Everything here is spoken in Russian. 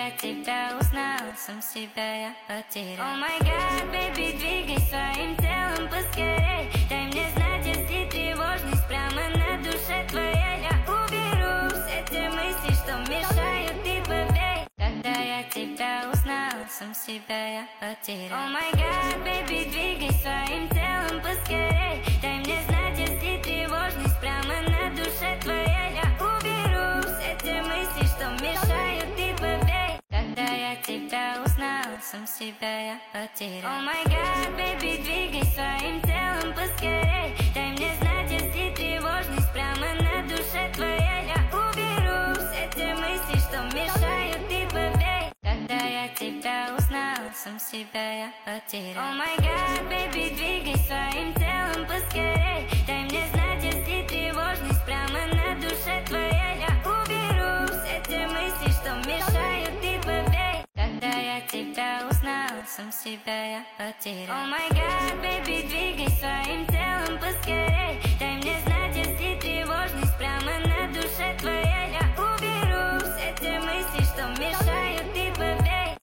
я тебя узнал, сам себя я потерял. О май гад, бэби, двигай своим телом поскорей. Дай мне знать, если тревожность прямо на душе твоей. Я уберу все те мысли, что мешают, ты поверь. Когда я тебя узнал, сам себя я потерял. О май гад, бэби, двигай своим телом поскорей. Дай мне знать, если тревожность прямо на душе твоей. Я уберу все те мысли, что мешают, ты поверь. Когда я тебя узнал, сам себя я потерял. О май гад, бэби, двигай своим телом поскорей. Дай мне знать, если тревожность прямо на душе твоей. Я уберу все те мысли, что мешают, ты поверь. Когда я тебя узнал, сам себя я потерял. О май гад, бэби, двигай своим телом поскорей. Дай мне знать, если тревожность прямо на душе твоей. Я уберу все те мысли, что мешают, ты поверь. Когда я тебя узнал, сам себя я потерял. О май гад, бэби, двигай своим телом поскорей.